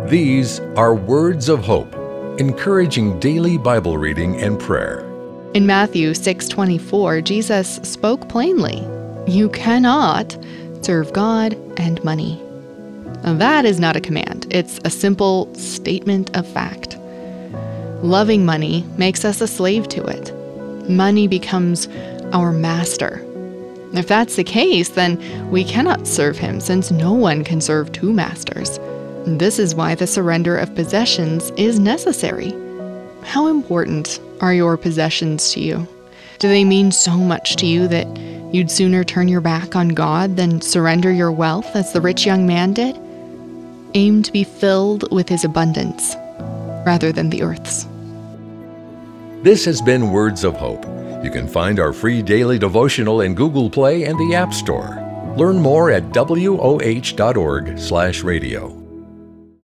These are words of hope, encouraging daily Bible reading and prayer. In Matthew 6:24, Jesus spoke plainly, "You cannot serve God and money." Now, that is not a command. It's a simple statement of fact. Loving money makes us a slave to it. Money becomes our master. If that's the case, then we cannot serve him, since no one can serve two masters. This is why the surrender of possessions is necessary. How important are your possessions to you? Do they mean so much to you that you'd sooner turn your back on God than surrender your wealth as the rich young man did? Aim to be filled with his abundance rather than the earth's. This has been Words of Hope. You can find our free daily devotional in Google Play and the App Store. Learn more at woh.org/radio.